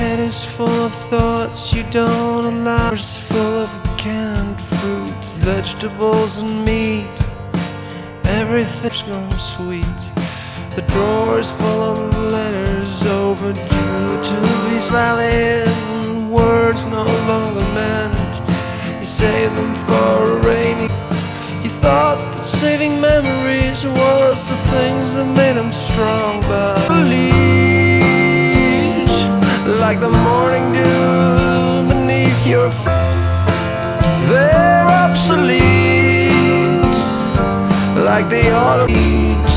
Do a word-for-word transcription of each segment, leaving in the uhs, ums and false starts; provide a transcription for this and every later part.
head is full of thoughts you don't allow. It's full of canned fruit, vegetables and meat. Everything's gone sweet. The drawer's full of letters overdue to be valid. Words no longer meant. You save them for a rainy. You thought that saving memories was the things that made them strong, but leaves like the morning dew beneath your feet. They're obsolete like the autumn leaves.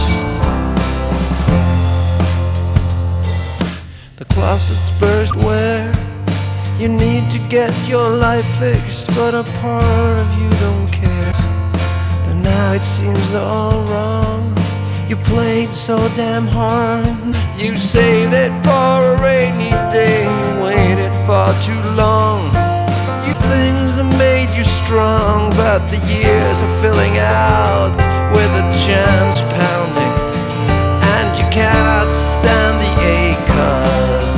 The closet's burst where you need to get your life fixed, but a part of you don't care. And now it seems all wrong. You played so damn hard. You saved it for a rainy day. You waited far too long. You things that made you strong, but the years are filling out with a chance pounding, and you cannot stand the ache, 'cause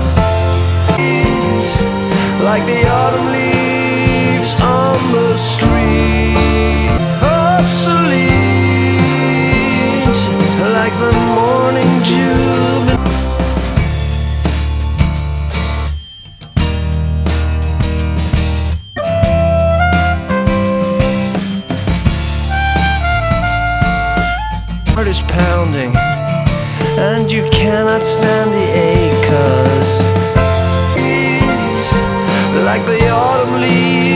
like the autumn leaves on the street, obsolete like the morning dew. Heart is pounding, and you cannot stand the ache, 'cause like the autumn leaves